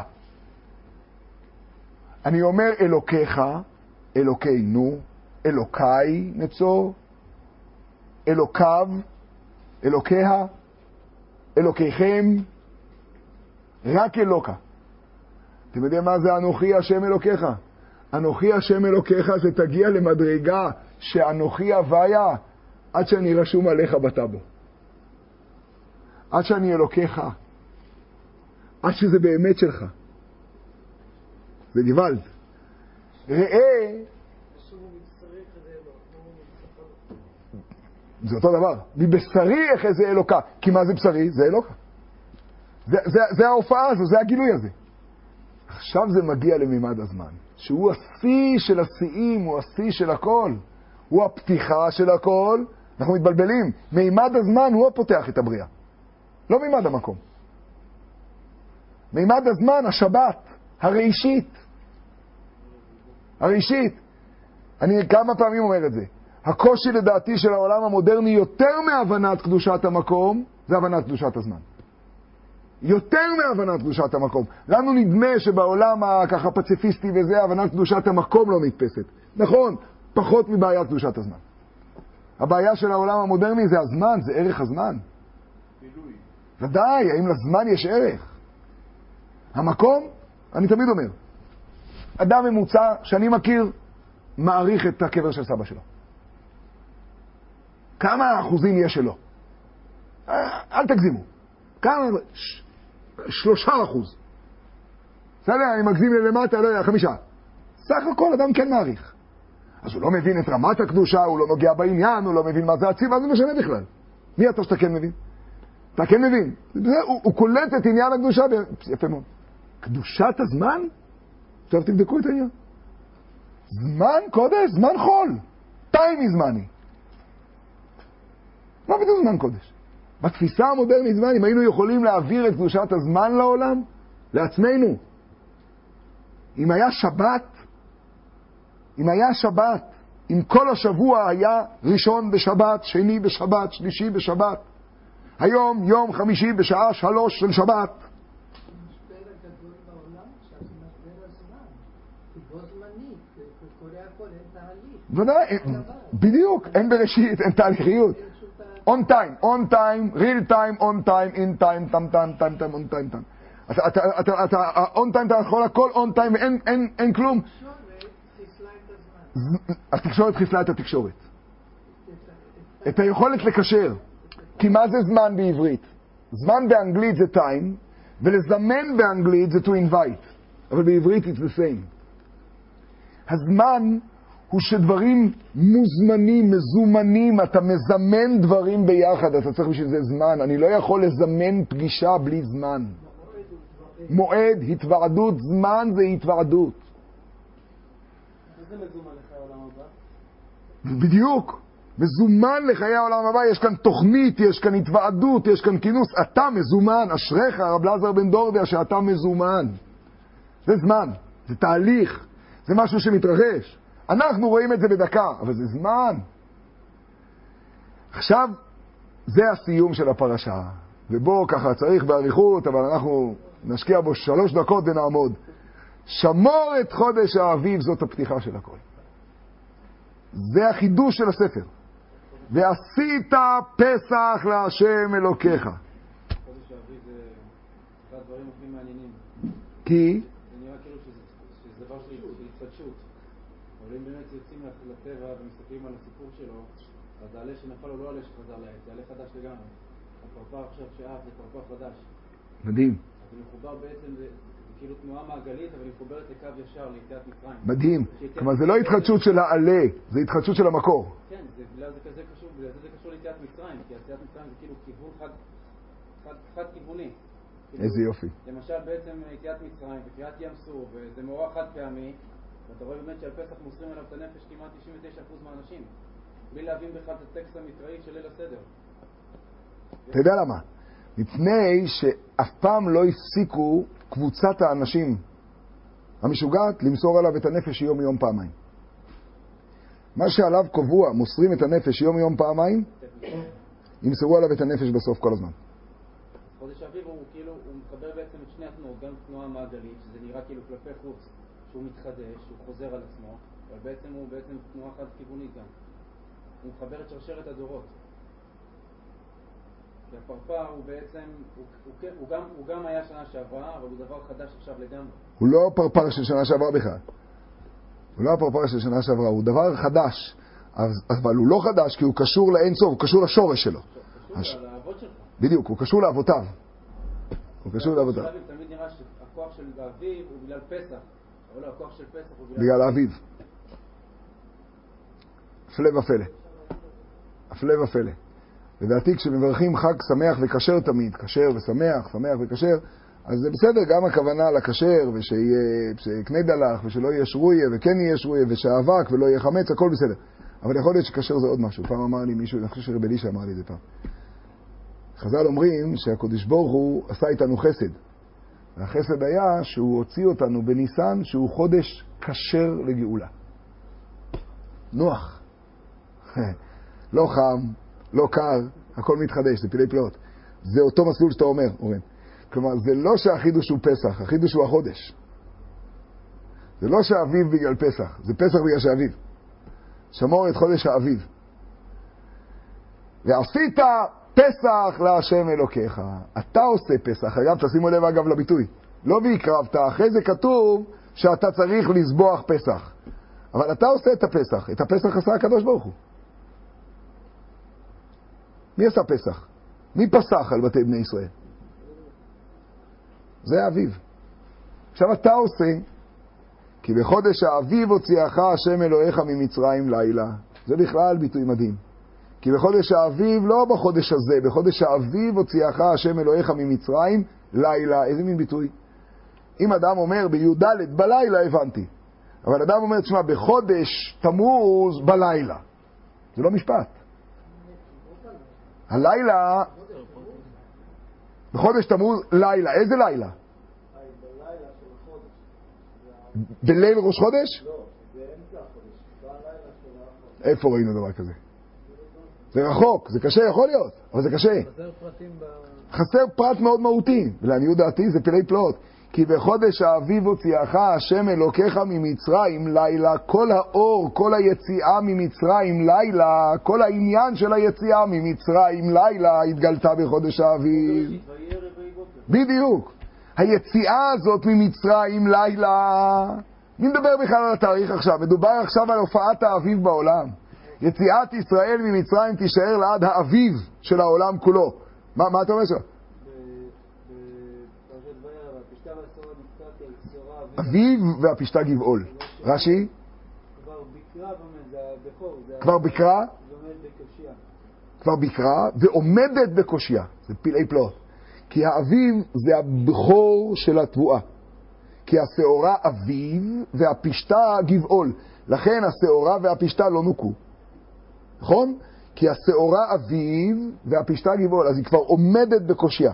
אני אומר אלוקיך, אלוקינו, אלוקיי נצור, אלוקיו, אלוקיה, אלוקיכם, רק אלוקה. אתם יודעים מה זה אנוכי השם אלוקיך? אנוכי השם אלוקיך זה תגיע למדרגה שאנוכי הוויה עד שאני רשום עליך בטאבו. עד שאני אלוקיך. עד שזה באמת שלך. זה גוואלד. ראה, זה אותו דבר. מבשרי איך זה אלוקה. כי מה זה בשרי? זה אלוקה. זה, זה, זה ההופעה הזו, זה הגילוי הזה. עכשיו זה מגיע למימד הזמן. שהוא השיא של השיאים, הוא השיא של הכל. הוא הפתיחה של הכל. אנחנו מתבלבלים. מימד הזמן הוא הפותח את הבריאה. לא מימד המקום. מימד הזמן, השבת, הראשית. הראשית. אני כמה פעמים אומר את זה. הקושי לדעתי של העולם המודרני יותר מהבנת קדושת המקום, זה הבנת קדושת הזמן. יותר מהבנת קדושת המקום. לנו נדמה שבעולם הככה פציפיסטי וזה, הבנת קדושת המקום לא נתפסת. נכון, פחות מבעיית קדושת הזמן. הבעיה של העולם המודרני זה הזמן, זה ערך הזמן. בילוי. ודאי, האם לזמן יש ערך? המקום, אני תמיד אומר, אדם ממוצע שאני מכיר, מעריך את הקבר של סבא שלו. כמה אחוזים יש שלו? אל תגזימו. כמה? ש... שלושה אחוז. בסדר, אני מגזים ללמטה, לא יודע, חמישה. סך הכל אדם כן מעריך. אז הוא לא מבין את רמת הקדושה, הוא לא נוגע בעניין, הוא לא מבין מה זה הציב, אז זה משנה בכלל. מי אתה שאתה כן מבין? אתה כן מבין. זה, הוא, הוא קולט את עניין הקדושה, יפה מאוד. קדושת הזמן? עכשיו תבדקו את העניין. זמן קודש, זמן חול. טיים מזמני. מה בדיוק זמן קודש? בתפיסה המודרנית זמן, אם היינו יכולים להעביר את קדושת הזמן לעולם, לעצמנו, אם היה שבת, אם היה שבת, אם כל השבוע היה ראשון בשבת, שני בשבת, שלישי בשבת, היום יום חמישי בשעה שלוש של שבת. המשבר הגדול בעולם, שזה משבר הזמן. כי בו זמנית, וקורא הכל, אין תהליך. ודאי, בדיוק, אין בראשית, אין תהליכיות. On time, on time, real time, on time, in time, time, time, time, time, on time, time. אתה, אתה, אתה, אתה, on time, אתה יכול הכל on time, ואין, אין, אין כלום. התקשורת חיסלה את התקשורת. את היכולת לקשר. כי מה זה זמן בעברית? זמן באנגלית זה time, ולזמן באנגלית זה to invite. אבל בעברית it's the same. הזמן הוא שדברים מוזמנים, מזומנים, אתה מזמן דברים ביחד, אתה צריך בשביל זה זמן. אני לא יכול לזמן פגישה בלי זמן. מועד, התוועדות, זמן זה התוועדות. איזה מזומן לחיי העולם הבא? בדיוק. מזומן לחיי העולם הבא, יש כאן תוכנית, יש כאן התוועדות, יש כאן כינוס. אתה מזומן, אשריך, רב אלעזר בן דורדיה, שאתה מזומן. זה זמן, זה תהליך, זה משהו שמתרחש. אנחנו רואים את זה בדקה, אבל זה זמן. עכשיו, זה הסיום של הפרשה. ובו ככה צריך בעריכות, אבל אנחנו נשקיע בו שלוש דקות ונעמוד. שמור את חודש האביב, זאת הפתיחה של הכל. זה החידוש של הספר. ועשית פסח להשם אלוקיך. חודש האביב זה אחד הדברים הכי מעניינים. כי? זה נראה כאילו שזה דבר של התחדשות. אבל אם באמת יוצאים לטבע ומסתכלים על הסיפור שלו, אז העלה שנפל או לא עלה שחזר לעץ, זה עלה חדש לגמרי. הפרפר עכשיו שאף זה פרפר חדש. מדהים. אז הוא מחובר בעצם, זה, זה כאילו תנועה מעגלית, אבל היא מחוברת לקו ישר, ליציאת מצרים. מדהים. כלומר, זה לא התחדשות של העלה, זה התחדשות של המקור. כן, זה, בגלל זה כזה קשור, בגלל זה זה קשור ליציאת מצרים, כי יציאת מצרים זה כאילו כיוון חד, חד, חד כיווני. איזה יופי. למשל בעצם יציאת מצרים וקריאת ים סוף, וזה מאורע חד פעמי, ואתה רואה באמת שעל פסח מוסרים עליו את הנפש כמעט תשעים ותשעה אחוז מהאנשים, בלי להבין בכלל את הטקסט המקראי של ליל הסדר. אתה יודע למה? מפני שאף פעם לא הפסיקו קבוצת האנשים המשוגעת למסור עליו את הנפש יום יום פעמיים. מה שעליו קבוע, מוסרים את הנפש יום יום פעמיים, ימסרו עליו את הנפש בסוף כל הזמן. חודש האביב הוא כאילו, הוא מחבר בעצם את שני התנועות, גם תנועה מעגלית, שזה נראה כאילו כלפי חוץ, שהוא מתחדש, שהוא חוזר על עצמו, אבל בעצם הוא בעצם תנועה חד כיוונית גם. הוא מחבר את שרשרת הדורות. כי הפרפר הוא בעצם, הוא, הוא, הוא, גם, הוא גם היה שנה שעברה, אבל הוא דבר חדש עכשיו לגמרי. הוא לא פרפר של שנה שעברה בכלל. הוא לא הפרפר של שנה שעברה, הוא דבר חדש. אבל הוא לא חדש כי הוא קשור לאין סוף, הוא קשור לשורש שלו. קשור הש... לאבות שלך. בדיוק, הוא קשור לאבותיו. הוא קשור לאבותיו. תמיד נראה שהכוח של האביב הוא בגלל פסח, אבל לא, הכוח של פסח הוא בגלל... בגלל האביב. הפלא ופלא. הפלא ופלא. לדעתי כשמברכים חג שמח וכשר תמיד, כשר ושמח, שמח וכשר, אז זה בסדר, גם הכוונה לכשר, ושיקנה דלך, ושלא יהיה שרויה, וכן יהיה שרויה, ושאבק, ולא יהיה חמץ, הכל בסדר. אבל יכול להיות שכשר זה עוד משהו. פעם אמר לי מישהו, אני חושב שרב אלישע אמר לי את זה פעם. חז"ל אומרים שהקדוש ברוך הוא עשה איתנו חסד. והחסד היה שהוא הוציא אותנו בניסן, שהוא חודש כשר לגאולה. נוח. לא חם, לא קר, הכל מתחדש, זה פילי פלאות. זה אותו מסלול שאתה אומר, אורן. כלומר, זה לא שהחידוש הוא פסח, החידוש הוא החודש. זה לא שהאביב בגלל פסח, זה פסח בגלל שהאביב. שמור את חודש האביב. ועשית פסח להשם אלוקיך. אתה עושה פסח. אגב, תשימו לב אגב לביטוי. לא והקרבת, אחרי זה כתוב שאתה צריך לזבוח פסח. אבל אתה עושה את הפסח. את הפסח עשה הקדוש ברוך הוא. מי עשה פסח? מי פסח על בתי בני ישראל? זה האביב. עכשיו אתה עושה, כי בחודש האביב הוציאך השם אלוהיך ממצרים לילה. זה בכלל ביטוי מדהים. כי בחודש האביב, לא בחודש הזה, בחודש האביב הוציאך השם אלוהיך ממצרים לילה. איזה מין ביטוי? אם אדם אומר בי"ד בלילה, הבנתי. אבל אדם אומר, תשמע, בחודש תמוז בלילה. זה לא משפט. הלילה, בחודש תמוז לילה. איזה לילה? בליל ראש חודש? לא, זה אמצע החודש. בלילה של החודש. איפה ראינו דבר כזה? זה רחוק, זה קשה, יכול להיות, אבל זה קשה. חסר פרטים ב... חסר פרט מאוד מהותי, ולעניות דעתי זה פלאי פלאות. כי בחודש האביב הוציאך השם אלוקיך ממצרים לילה, כל האור, כל היציאה ממצרים לילה, כל העניין של היציאה ממצרים לילה התגלתה בחודש האביב. בדיוק. היציאה הזאת ממצרים לילה, מי מדבר בכלל על התאריך עכשיו? מדובר עכשיו על הופעת האביב בעולם. יציאת ישראל ממצרים תישאר לעד האביב של העולם כולו. מה, מה אתה אומר שם? אביב והפשתה גבעול. רש"י? כבר בקרה זה הבכור. כבר בקרה? ועומד בקושיה. כבר בקרה ועומדת בקושיה. זה פלאי פלאות. כי האביב זה הבכור של התבואה. כי השעורה אביב והפשתה גבעול. לכן השעורה והפשתה לא נוקו. נכון? כי השעורה אביב והפשתה גבעול. אז היא כבר עומדת בקושיה.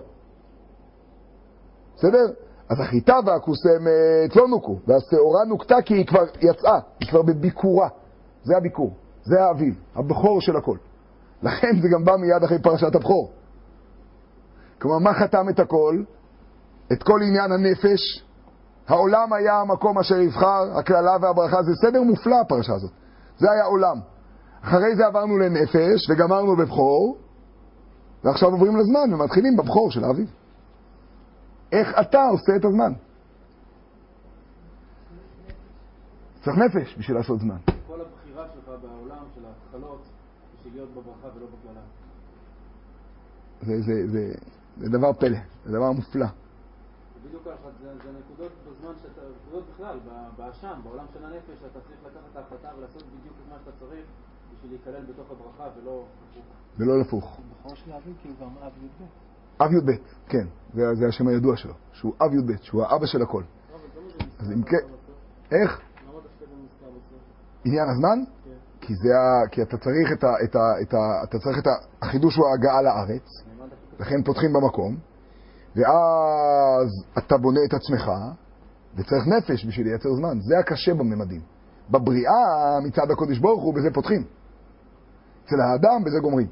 בסדר? אז החיטה והקוסמת לא נוקו. והשעורה נוקתה כי היא כבר יצאה. היא כבר בביקורה. זה הביקור. זה האביב. הבכור של הכל. לכן זה גם בא מיד אחרי פרשת הבכור. כלומר, מה חתם את הכל? את כל עניין הנפש. העולם היה המקום אשר יבחר, הכללה והברכה. זה סדר מופלא הפרשה הזאת. זה היה עולם. אחרי זה עברנו לנפש וגמרנו בבכור. ועכשיו עוברים לזמן ומתחילים בבכור של האביב. איך אתה עושה את הזמן? צריך נפש בשביל לעשות זמן. כל הבחירה שלך בעולם של ההתחלות בשביל להיות בברכה ולא בקללה. זה, זה, זה, זה דבר פלא, זה דבר מופלא. בדיוק ככה, זה, זה נקודות בזמן שאתה, נקודות בכלל, באשם, בעולם של הנפש, אתה צריך לקחת את ההחלטה ולעשות בדיוק את מה שאתה צריך בשביל להיכלל בתוך הברכה ולא הפוך. ולא לפוך. בחור של האביב כאילו גם אב י"ב. אב י"ב, כן, זה, זה השם הידוע שלו, שהוא אב י"ב, שהוא האבא של הכל. אז אם כן, איך? למה דווקא זה מוזכר בסוף? עניין הזמן? כן. כי זה, כי אתה צריך את ה, את ה, את ה, אתה צריך את ה, החידוש הוא ההגעה לארץ, לכן פותחים במקום, ואז אתה בונה את עצמך, וצריך נפש בשביל לייצר זמן. זה הקשה בממדים. בבריאה, מצד הקודש ברוך הוא, בזה פותחים. אצל האדם, בזה גומרים.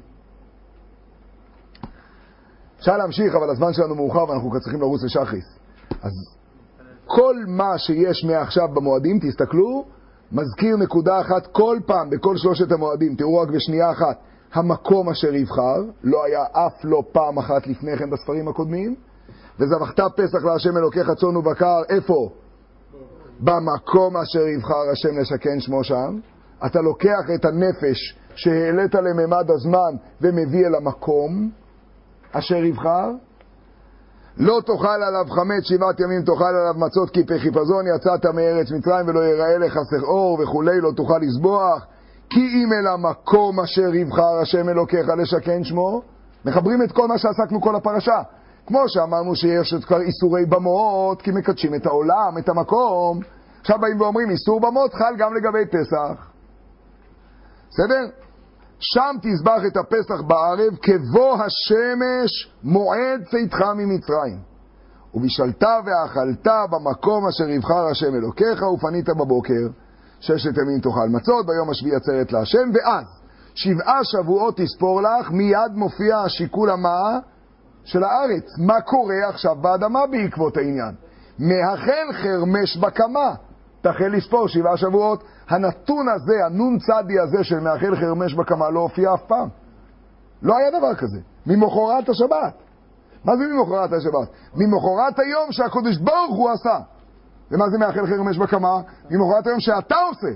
אפשר להמשיך, אבל הזמן שלנו מאוחר, ואנחנו צריכים לרוץ לשחריס. אז כל מה שיש מעכשיו במועדים, תסתכלו, מזכיר נקודה אחת כל פעם, בכל שלושת המועדים. תראו רק בשנייה אחת, המקום אשר יבחר, לא היה אף לא פעם אחת לפני כן בספרים הקודמים, וזבחת פסח להשם אלוקיך צאן ובקר, איפה? במקום אשר יבחר השם לשכן שמו שם. אתה לוקח את הנפש שהעלית לממד הזמן ומביא אל המקום אשר יבחר. לא תאכל עליו חמץ שבעת ימים, תאכל עליו מצות כי בחיפזון יצאת מארץ מצרים ולא יראה לך שעור וכולי, לא תוכל לסבוח כי אם אל המקום אשר יבחר השם אלוקיך לשכן שמו. מחברים את כל מה שעסקנו כל הפרשה, כמו שאמרנו שיש את כבר איסורי במות כי מקדשים את העולם, את המקום. עכשיו באים ואומרים איסור במות חל גם לגבי פסח. בסדר? שם תזבח את הפסח בערב כבוא השמש מועד צאתך ממצרים, ובישלת ואכלת במקום אשר יבחר השם אלוקיך, ופנית בבוקר ששת ימים תאכל מצות, ביום השביעי עצרת להשם, ואז שבעה שבועות תספור לך. מיד מופיע השיקול המה של הארץ. מה קורה עכשיו באדמה בעקבות העניין? מהחל חרמש בקמה, תחל לספור שבעה שבועות. הנתון הזה, הנון צדי הזה של מהחל חרמש בקמה לא הופיע אף פעם. לא היה דבר כזה. ממחרת השבת. מה זה ממחרת השבת? ממחרת היום שהקדוש ברוך הוא עשה. ומה זה מהחל חרמש בקמה? ממחרת היום שאתה עושה.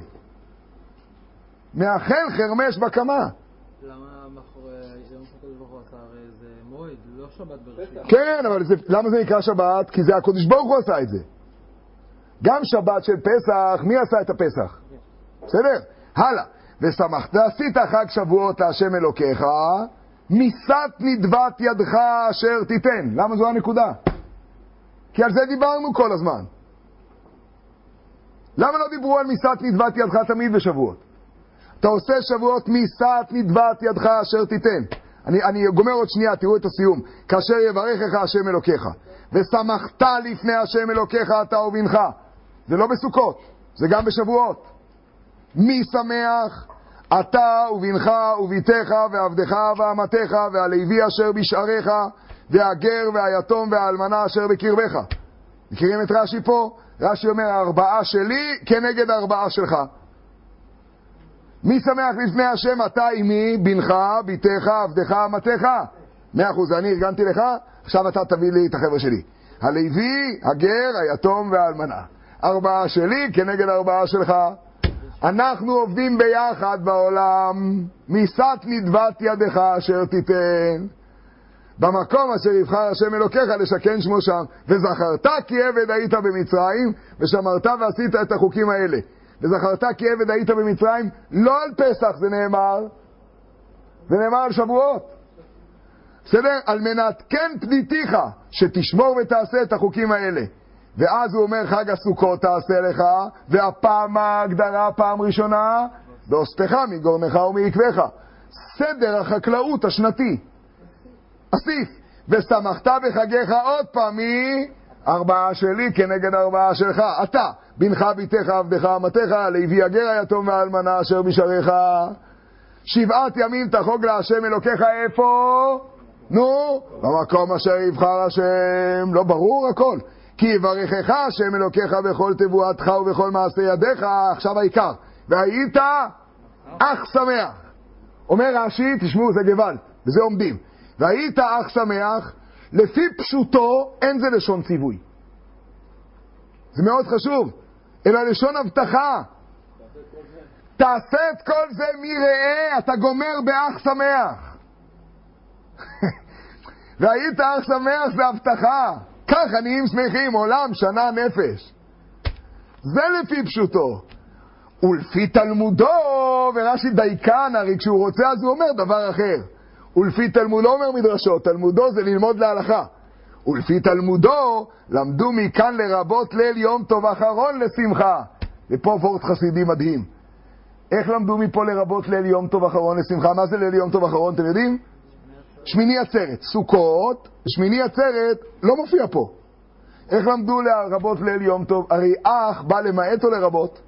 מהחל חרמש בקמה. למה מאחורי יום שהקדוש ברוך הוא עשה? הרי זה מועד, לא שבת בראשית. כן, אבל זה, למה זה נקרא שבת? כי זה הקדוש ברוך הוא עשה את זה. גם שבת של פסח, מי עשה את הפסח? בסדר? הלאה. ושמחת עשית חג שבועות להשם אלוקיך, מיסת נדבת ידך אשר תיתן. למה זו הנקודה? כי על זה דיברנו כל הזמן. למה לא דיברו על מיסת נדבת ידך תמיד בשבועות? אתה עושה שבועות מיסת נדבת ידך אשר תיתן. אני, אני גומר עוד שנייה, תראו את הסיום. כאשר יברכך השם אלוקיך, ושמחת לפני השם אלוקיך אתה ובנך. זה לא בסוכות, זה גם בשבועות. מי שמח? אתה ובנך וביתך ועבדך ואמתך והלוי אשר בשעריך והגר והיתום והאלמנה אשר בקרבך. מכירים את רש"י פה? רש"י אומר, הארבעה שלי כנגד הארבעה שלך. מי שמח לפני השם? אתה עמי, בנך, ביתך, עבדך, אמתך. מאה אחוז, אני ארגנתי לך, עכשיו אתה תביא לי את החבר'ה שלי. הלוי, הגר, היתום והאלמנה. ארבעה שלי כנגד ארבעה שלך. אנחנו עובדים ביחד בעולם. מיסת נדבת ידך אשר תיתן. במקום אשר יבחר השם אלוקיך לשכן שמו שם. וזכרת כי עבד היית במצרים, ושמרת ועשית את החוקים האלה. וזכרת כי עבד היית במצרים, לא על פסח זה נאמר, זה נאמר על שבועות. בסדר? על מנת כן פדיתיך, שתשמור ותעשה את החוקים האלה. ואז הוא אומר חג הסוכות תעשה לך, והפעם ההגדרה פעם ראשונה, באוספך מגורנך ומעקבך. סדר החקלאות השנתי. אסיף. ושמחת בחגיך עוד פעמי, ארבעה שלי כנגד ארבעה שלך. אתה, בנך, ביתך, עבדך, אמתך, הלוי, הגר, היתום והאלמנה אשר בשעריך. שבעת ימים תחוג להשם אלוקיך איפה? נו, במקום אשר יבחר השם. לא ברור הכל. כי יברכך השם אלוקיך בכל תבואתך ובכל מעשה ידיך. עכשיו העיקר. והיית אך שמח. אומר רש"י, תשמעו, זה גוואלד, וזה עומדים. והיית אך שמח, לפי פשוטו אין זה לשון ציווי. זה מאוד חשוב. אלא לשון הבטחה. תעשה את כל זה מי ראה, אתה גומר באך שמח. והיית אך שמח זה הבטחה. כך עניים שמחים, עולם, שנה, נפש. זה לפי פשוטו. ולפי תלמודו, ורש"י דייקן, הרי כשהוא רוצה אז הוא אומר דבר אחר. ולפי תלמודו אומר מדרשות, תלמודו זה ללמוד להלכה. ולפי תלמודו למדו מכאן לרבות ליל יום טוב אחרון לשמחה. ופה וורט חסידי מדהים. איך למדו מפה לרבות ליל יום טוב אחרון לשמחה? מה זה ליל יום טוב אחרון, אתם יודעים? שמיני עצרת, סוכות, שמיני עצרת לא מופיע פה. איך למדו לרבות ליל יום טוב? הרי אח בא למעט או לרבות?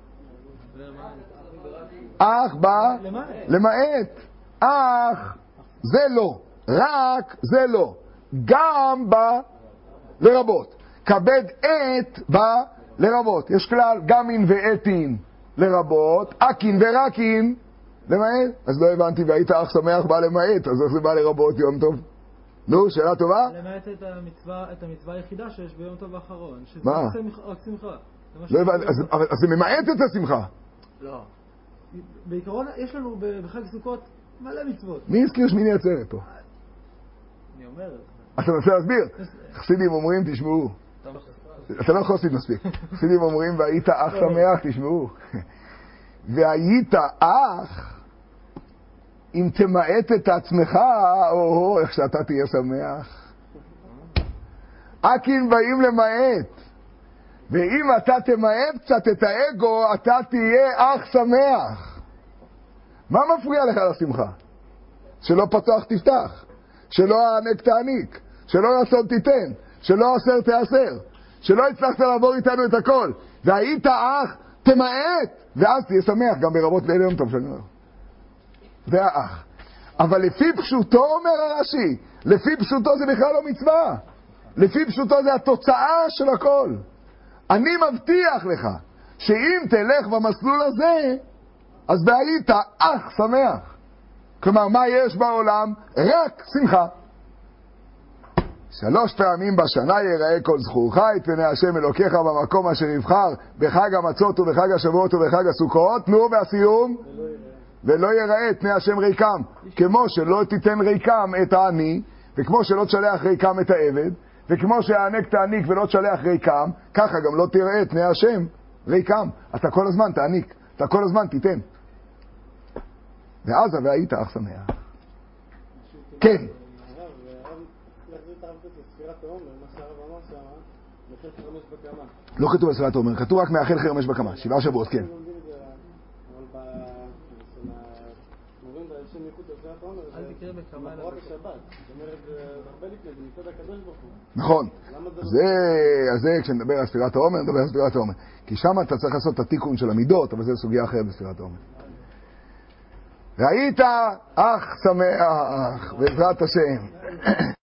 אח בא למעט. אח זה לא, רק זה לא. גם בא לרבות. כבד את בא לרבות. יש כלל, גם אין ואתין לרבות, אקין ורקין למעט. אז לא הבנתי, והיית אך שמח בא למעט, אז איך זה בא לרבות יום טוב? נו, שאלה טובה? למעט את המצווה, את המצווה היחידה שיש ביום טוב האחרון. מה? רק שמחה. לא הבנתי, אז, אז זה ממעט את השמחה. לא. בעיקרון יש לנו בחג סוכות מלא מצוות. מי הזכיר שמיני עצרת פה? אני אומר... אתה מנסה להסביר? חסידים אומרים, תשמעו. אתה לא חסיד מספיק. חסידים אומרים, והיית אח שמח, תשמעו. והיית אח, אם תמעט את עצמך, או איך שאתה תהיה שמח. אקין באים למעט. ואם אתה תמעט קצת את האגו, אתה תהיה אח שמח. מה מפריע לך לשמחה? שלא פתוח תפתח, שלא הענק תעניק, שלא רצון תיתן, שלא עשר תעשר, שלא הצלחת לעבור איתנו את הכל. והיית אח, תמעט, ואז תהיה שמח גם ברבות ליל יום טוב שאני אומר. זה האח. אבל לפי פשוטו אומר הרש"י, לפי פשוטו זה בכלל לא מצווה. לפי פשוטו זה התוצאה של הכל. אני מבטיח לך שאם תלך במסלול הזה, אז והיית אך שמח. כלומר, מה יש בעולם? רק שמחה. שלוש פעמים בשנה יראה כל זכורך את פני השם אלוקיך במקום אשר יבחר, בחג המצות ובחג השבועות ובחג הסוכות. נו, והסיום? ולא יראה את פני השם ריקם. כמו שלא תיתן ריקם את העני, וכמו שלא תשלח ריקם את העבד, וכמו שהענק תעניק ולא תשלח ריקם, ככה גם לא תראה את פני השם ריקם. אתה כל הזמן תעניק, אתה כל הזמן תיתן. ואז והיית אך שמח. כן. לא כתוב על ספירת העומר, כתוב רק מאחל חרמש בקמה, שבעה שבועות, כן. נכון. אז זה כשנדבר על ספירת העומר, נדבר על ספירת העומר. כי שם אתה צריך לעשות את התיקון של המידות, אבל זה סוגיה אחרת בספירת העומר. והיית אך שמח, בעזרת השם.